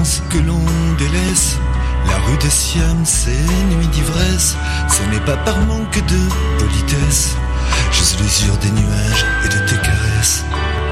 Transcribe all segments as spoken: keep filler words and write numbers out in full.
vacances que l'on délaisse. La rue des Siam, c'est nuit d'ivresse. Ce n'est pas par manque de politesse, juste l'usure des nuages et de tes caresses.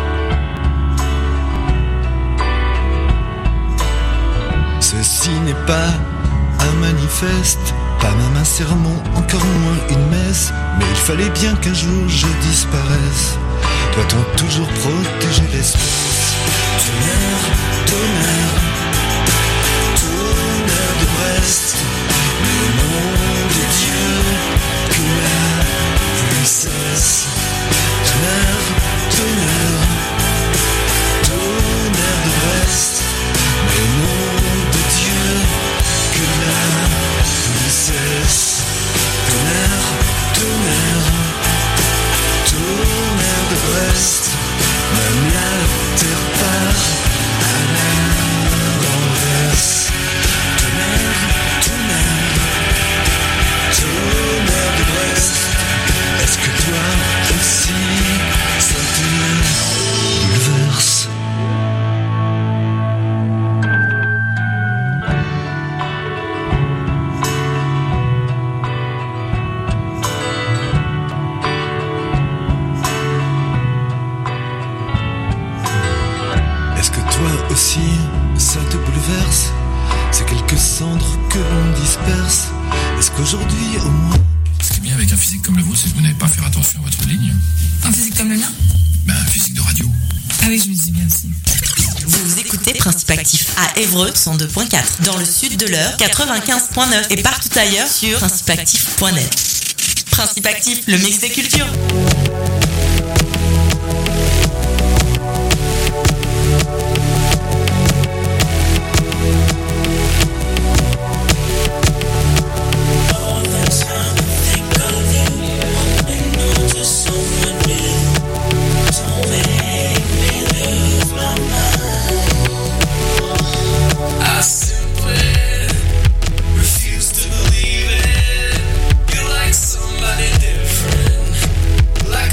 Ceci n'est pas un manifeste, pas même un sermon, encore moins une messe. Mais il fallait bien qu'un jour je disparaisse. Doit-on toujours protéger l'espèce? Tonnerre, tonnerre, tonnerre de Brest, le nom de Dieu, que la pluie cesse. Tonnerre, tonnerre, tonnerre de Brest, le nom de Dieu, que la pluie cesse. Tonnerre, tonnerre, tonnerre de Brest, même la terre part à l'inverse. Tonnerre, tonnerre, tonnerre de Brest, est-ce que toi aussi ça te bouleverse? Aussi, ça te bouleverse, c'est quelques cendres que l'on disperse. Est-ce qu'aujourd'hui, au moins... Ce qui est bien avec un physique comme le vôtre, c'est que vous n'avez pas à faire attention à votre ligne. Un physique comme le mien? Ben, un physique de radio. Ah oui, je me dis bien aussi. Vous écoutez Principe Actif à Évreux cent deux virgule quatre, dans le sud de l'Eure quatre-vingt-quinze virgule neuf et partout ailleurs sur principe actif point net. Principe Actif, le mix des cultures. Like somebody different, like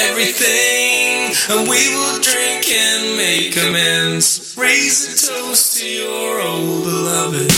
everything, and we will drink and make amends. Raise a toast to your old beloved.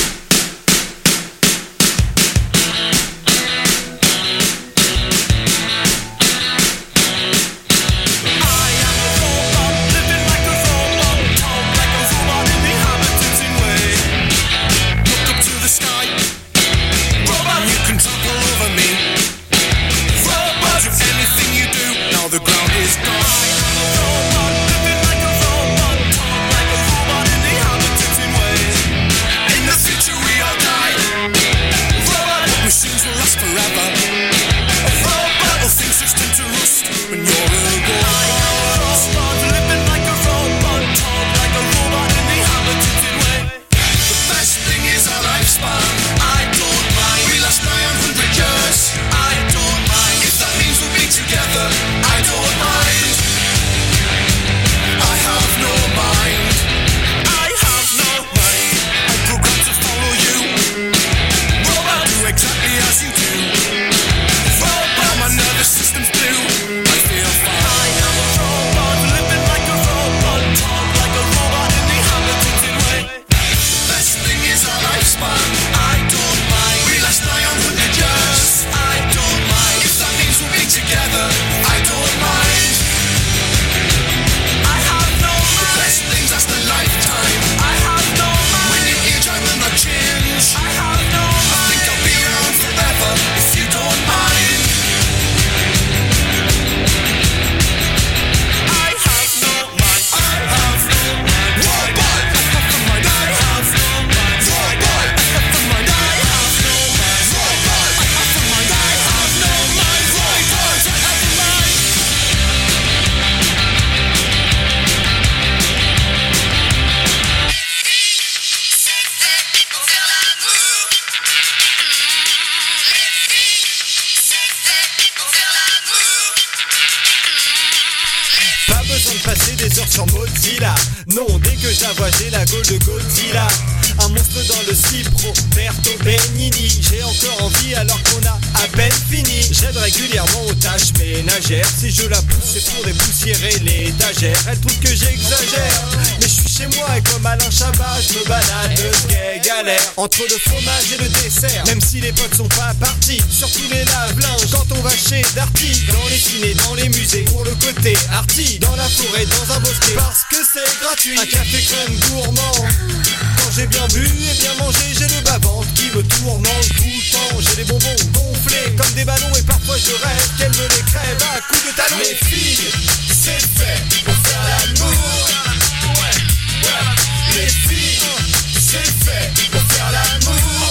Si je la pousse, c'est pour dépoussiérer l'étagère. Elle trouve que j'exagère, mais je suis chez moi et comme Alain Chabat, je me balade, le gay galère entre le fromage et le dessert. Même si les potes sont pas partis, surtout les lave-linges quand on va chez Darty. Dans les ciné, dans les musées, pour le côté arty. Dans la forêt, dans un bosquet, parce que c'est gratuit. Un café crème gourmand. Quand j'ai bien bu et bien mangé, j'ai le bas-ventre qui me tourmente tout le temps. J'ai des bonbons gonflés comme des ballons et parfois je rêve qu'elle me les crève à coups de talons. Les filles, c'est fait pour faire l'amour. Ouais, ouais. Les filles, c'est fait pour faire l'amour.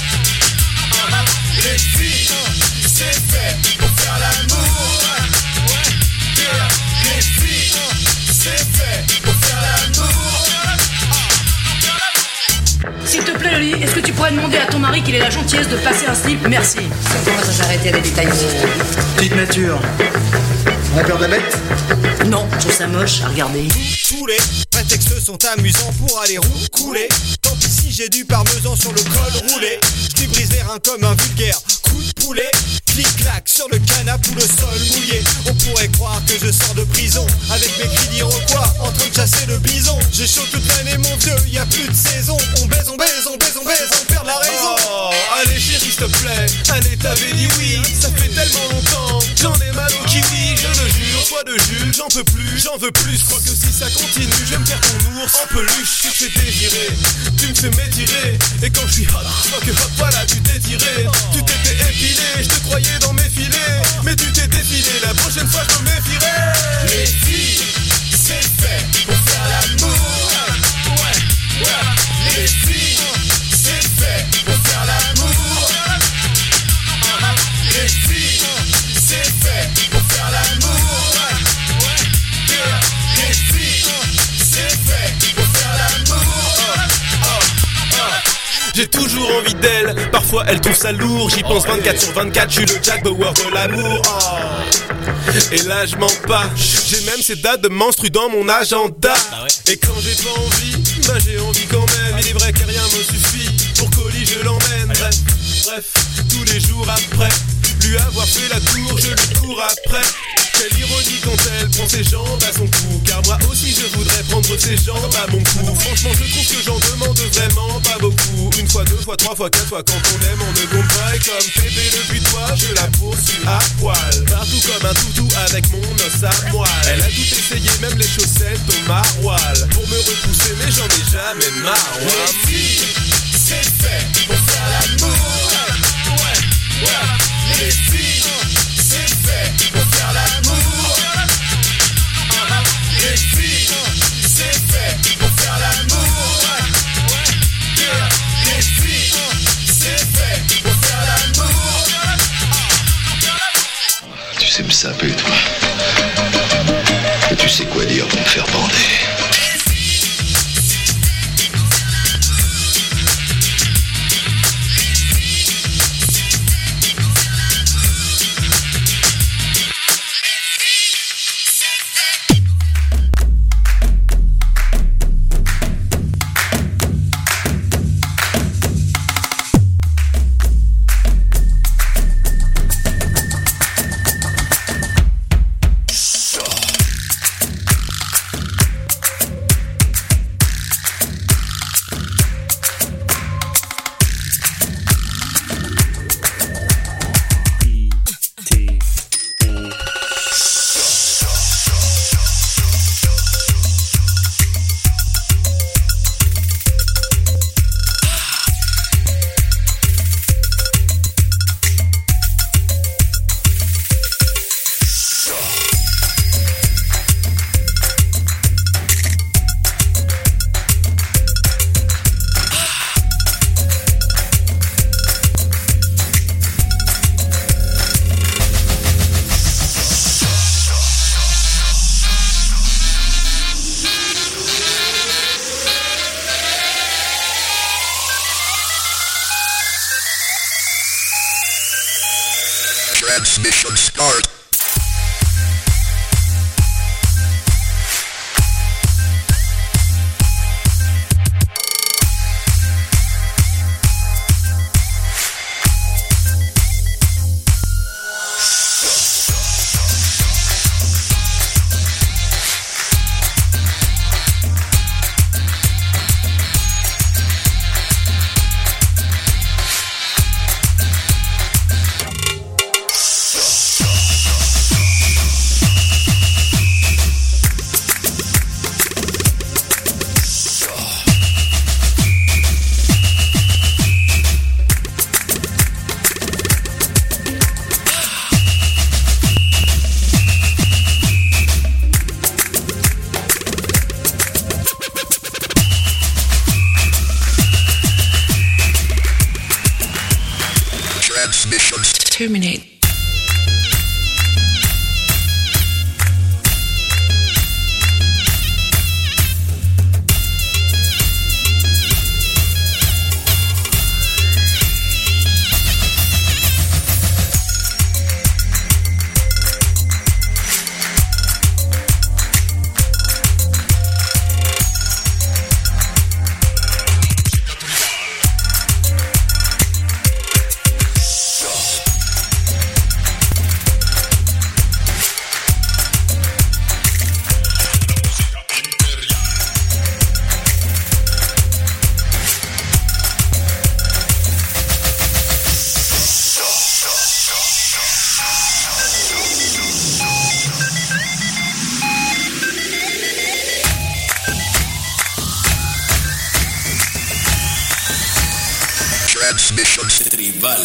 Les filles, c'est fait pour faire l'amour. Ouais, yeah. Les filles, c'est fait pour faire l'amour. S'il te plaît, Loli, est-ce que tu pourrais demander à ton mari qu'il ait la gentillesse de passer un slip? Merci. Ça commence à s'arrêter les détails. Petite nature. On a peur de la bête? Non, je trouve ça moche à regarder. Tous les prétextes sont amusants pour aller roucouler. Tant pis si j'ai du parmesan sur le col roulé. Je lui brise les reins comme un vulgaire coup de poulet. Clic-clac sur le canapé ou le sol mouillé. On pourrait croire que je sors de prison avec mes cris d'Iroquois en train de chasser le bison. J'ai chaud toute l'année mon vieux, y a plus de saison. On baise, on baise, on baise, on baise, on perd la raison. Oh, allez chérie s'il te plaît, allez t'avais dit oui. Ça fait tellement longtemps, j'en ai mal au kiwi. Je le jure, foi de Jules, j'en peux plus, j'en veux plus. Je crois que si ça continue, je vais me faire ton ours en peluche. Tu me fais désirer, tu me fais m'étirer. Et quand je suis hot, je crois que hop, voilà tu t'es tiré. Tu t'étais épilé, je te croyais dans mes filets. Mais tu t'es défilé, la prochaine fois je me méfierai. Les filles, c'est fait pour faire l'amour. Ouais, ouais. Les filles, c'est fait pour faire l'amour. Les filles, c'est fait pour faire l'amour. Ouais, yeah. Les filles, c'est fait pour faire l'amour. J'ai toujours envie d'elle, parfois elle trouve ça lourd. J'y pense vingt-quatre sur vingt-quatre, je suis le Jack Bauer de l'amour. Oh. Et là je mens pas, j'ai même ces dates de menstru dans mon agenda. Et quand j'ai pas envie, bah j'ai envie quand même. Il est vrai que rien me suffit, pour colis je l'emmène. Bref, bref, tous les jours après lui avoir fait la tour, je lui cours après. Quelle ironie ses jambes à son cou. Car moi aussi je voudrais prendre ses jambes à mon cou. Franchement je trouve que j'en demande vraiment pas beaucoup. Une fois, deux fois, trois fois, quatre fois, quand on aime on ne compte pas. Et comme Pépé depuis toi, je la poursuis à poil. Partout comme un toutou avec mon os à moelle. Elle a tout essayé, même les chaussettes au maroilles. Pour me repousser mais j'en ai jamais marre. Les filles, c'est fait pour faire l'amour. Ouais, ouais. Les filles, c'est fait pour faire l'amour. Les filles, c'est fait pour faire l'amour. Les filles, c'est fait pour faire l'amour. Tu sais me saper, toi. Et tu sais quoi dire pour me faire bander. Transmission start. Terminate. Transmission tribal.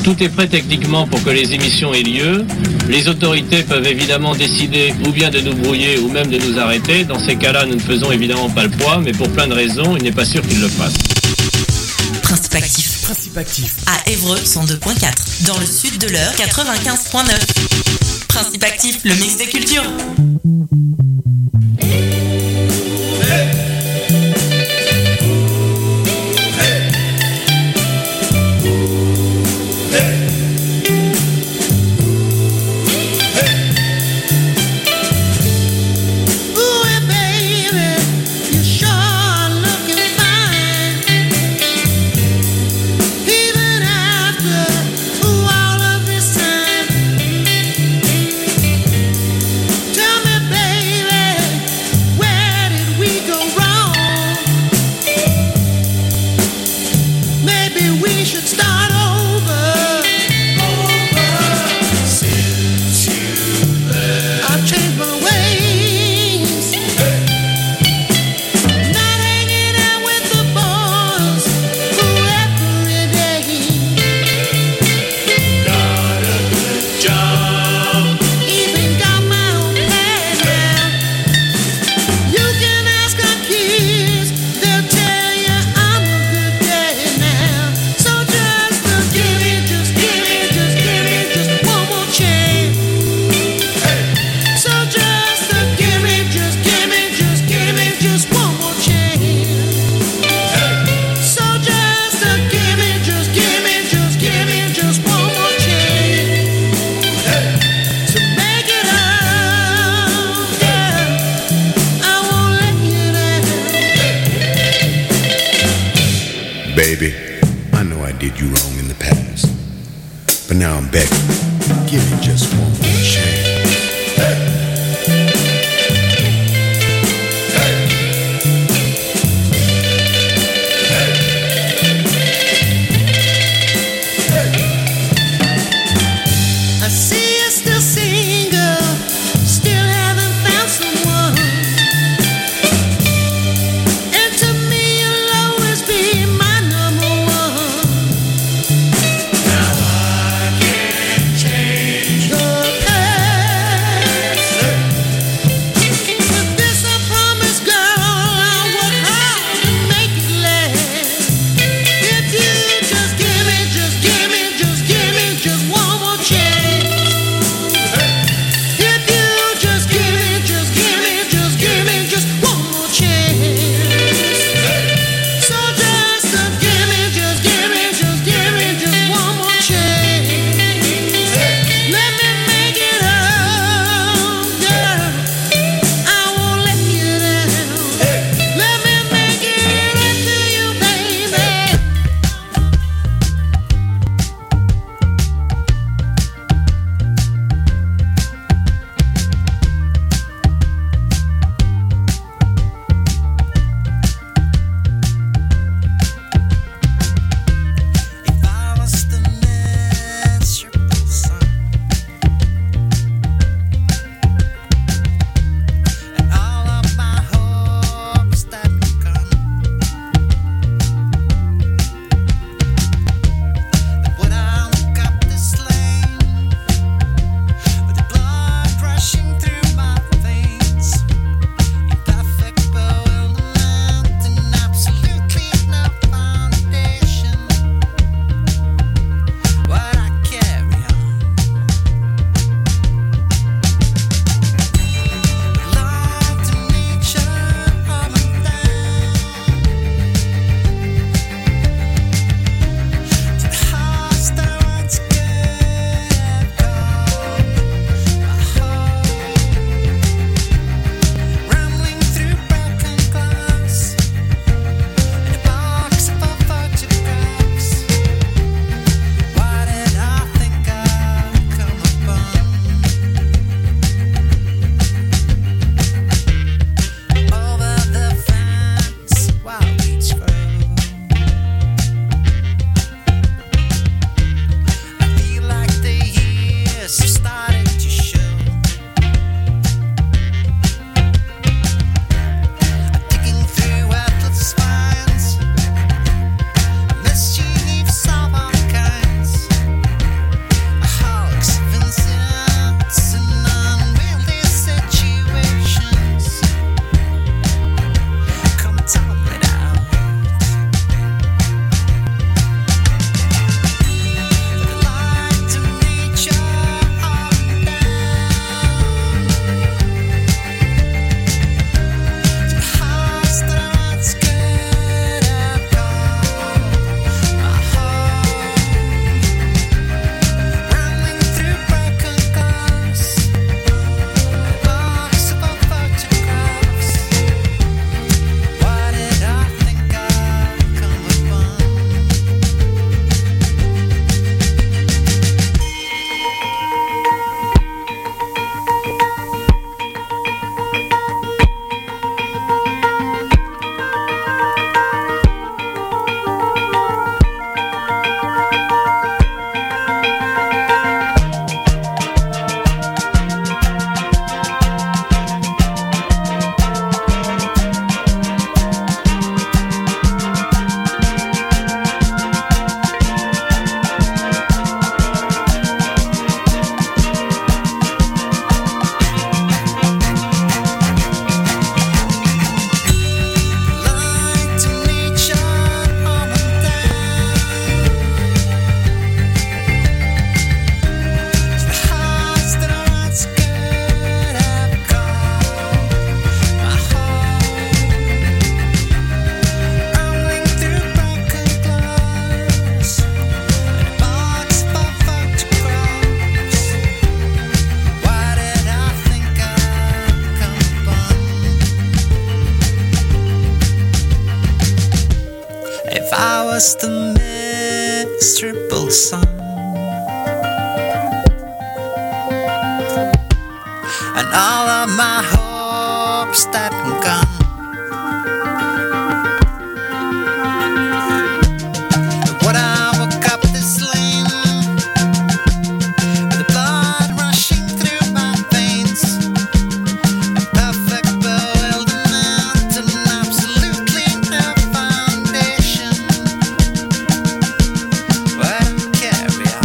Tout est prêt techniquement pour que les émissions aient lieu. Les autorités peuvent évidemment décider ou bien de nous brouiller ou même de nous arrêter. Dans ces cas-là, nous ne faisons évidemment pas le poids, mais pour plein de raisons, il n'est pas sûr qu'ils le fassent. Principe actif. Principe actif. À Évreux, cent deux virgule quatre. Dans le sud de l'Eure, quatre-vingt-quinze virgule neuf. Principe actif, le mix des cultures. Baby, I know I did you wrong in the past, but now I'm begging, give me just one more chance. Hey! Now I can't change the past. just a miserable song. And all of my hopes that I'm gone. When I woke up this lane, with the blood rushing through my veins, a perfect bewilderment and absolutely no foundation. Well, carry on.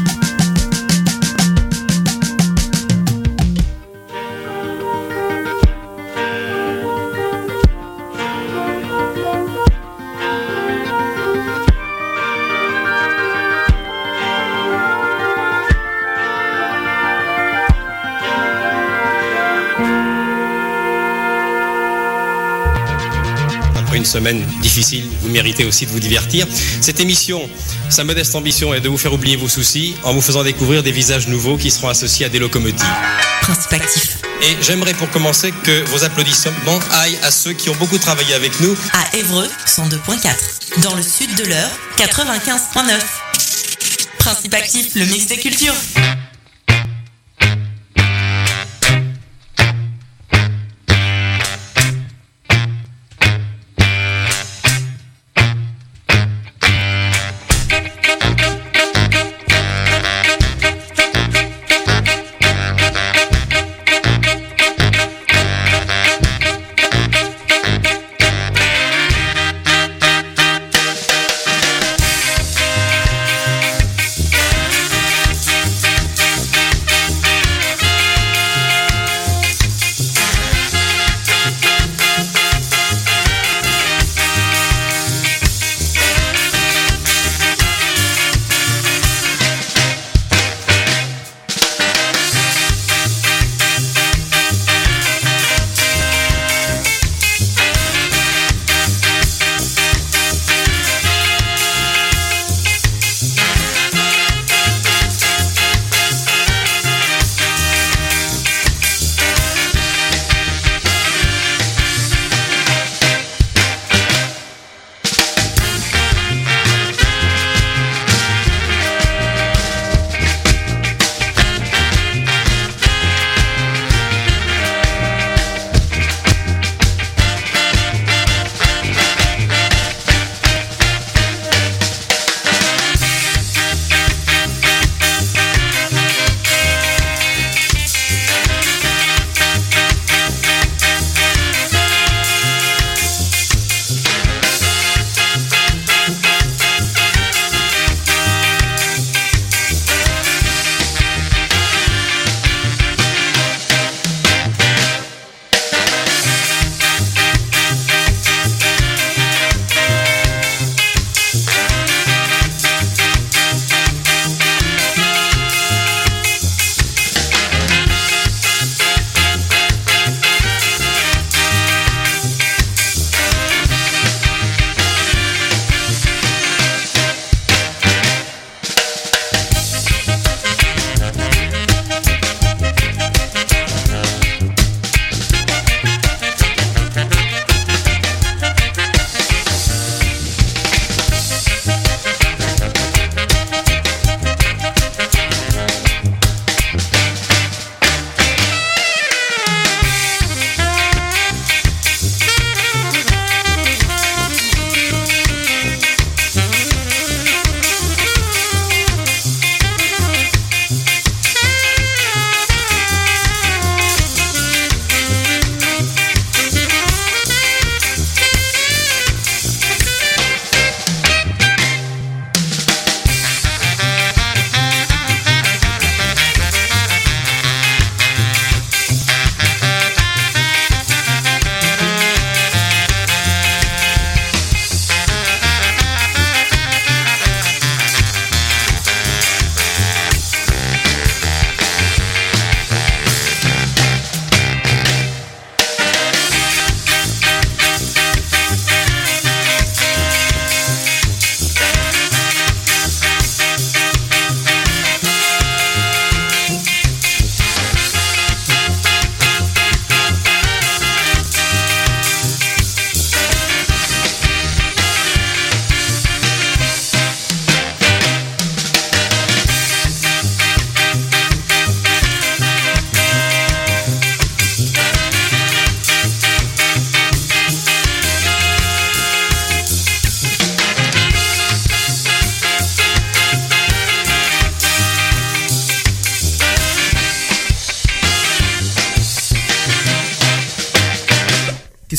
Après une semaine difficile, vous méritez aussi de vous divertir. Cette émission, sa modeste ambition est de vous faire oublier vos soucis en vous faisant découvrir des visages nouveaux qui seront associés à des locomotives. Principe actif. Et j'aimerais pour commencer que vos applaudissements aillent à ceux qui ont beaucoup travaillé avec nous. À Évreux, cent deux point quatre. Dans le sud de l'Eure, quatre-vingt-quinze point neuf. Principe actif, le mix des cultures.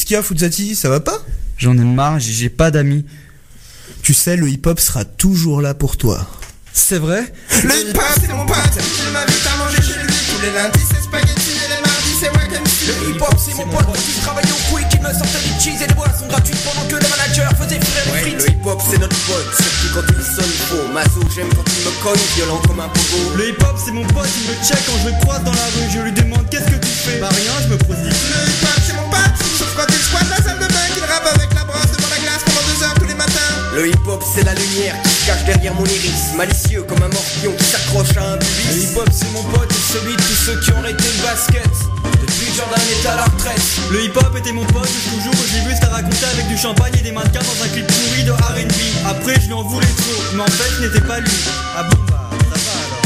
qu'il y a, Fuzati? Ça va pas? J'en ai marre, j'ai, j'ai pas d'amis. Tu sais, le hip-hop sera toujours là pour toi. C'est vrai? Le hip-hop c'est mon pote, il m'invite à manger chez lui. Tous les lundis c'est spaghetti et les mardis c'est wack M C. Le hip-hop c'est mon pote, quand il travaillait au quick, il me sortait des cheese et des boissons gratuites pendant que les managers faisaient frire les frites. Le hip-hop c'est notre pote, surtout quand il sonne faux. Mazo j'aime quand il me cogne, violent comme un pogo. Le hip-hop c'est mon pote, il me check quand je le croise dans la rue. Je lui demande qu'est-ce que tu fais? Bah rien, je me prosite. Le hip-hop c'est mon pote, sauf quand il squatte la salle de bain, qu'il rappe avec la brosse devant la glace pendant deux heures tous les matins. Le hip-hop c'est la lumière qui se cache derrière mon iris, malicieux comme un morpion qui s'accroche à un pubis. Le hip-hop c'est mon pote et celui de tous ceux qui ont arrêté le basket depuis que Jordan était à la retraite. Le hip-hop était mon pote jusqu'au jour où j'ai vu ça raconter avec du champagne et des mannequins dans un clip pourri de R and B. Après je lui en voulais trop, mais en fait ce n'était pas lui. Ah bon bah ça va alors.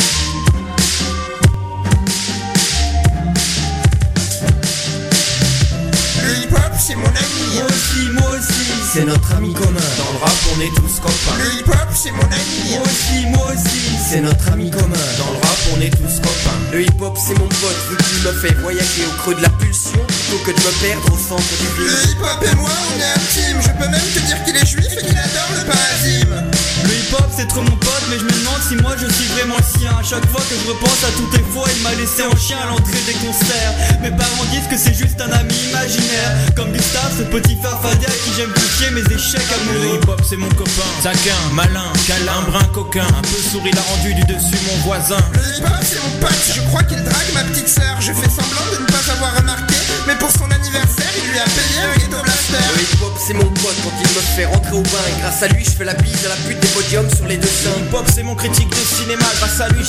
Le hip-hop c'est mon ami. Moi aussi, moi aussi. C'est notre ami commun, dans le rap on est tous copains. Le hip-hop c'est mon ami. Moi aussi, moi aussi. C'est notre ami commun, dans le rap on est tous copains. Le hip-hop c'est mon pote, vu qu'il me fait voyager au creux de la pulsion plutôt que de me perdre au centre du vide. Le hip-hop et moi on est intimes, je peux même te dire qu'il est juif et qu'il adore le parasime. Le hip-hop c'est trop mon pote, mais je me demande si moi je suis vraiment le sien. À chaque fois que je repense à toutes les fois il m'a laissé en chien à l'entrée des concerts. Mes parents disent que c'est juste un ami imaginaire, comme Gustave, ce petit farfadet à qui j'aime confier mes échecs amoureux. Le hip-hop c'est mon copain, taquin, malin, câlin, brin coquin, un peu sourd il a rendu du dessus mon voisin. Le hip-hop c'est mon pote, je crois qu'il drague ma petite sœur. Je fais semblant de ne pas avoir remarqué, mais pour son anniversaire il lui a payé un ghetto blaster. Le hip-hop c'est mon pote, quand il me fait rentrer au bain, et grâce à lui je fais la bise à la pute des podiums sur les deux seins. Le hip-hop c'est mon critique de cinéma, grâce à lui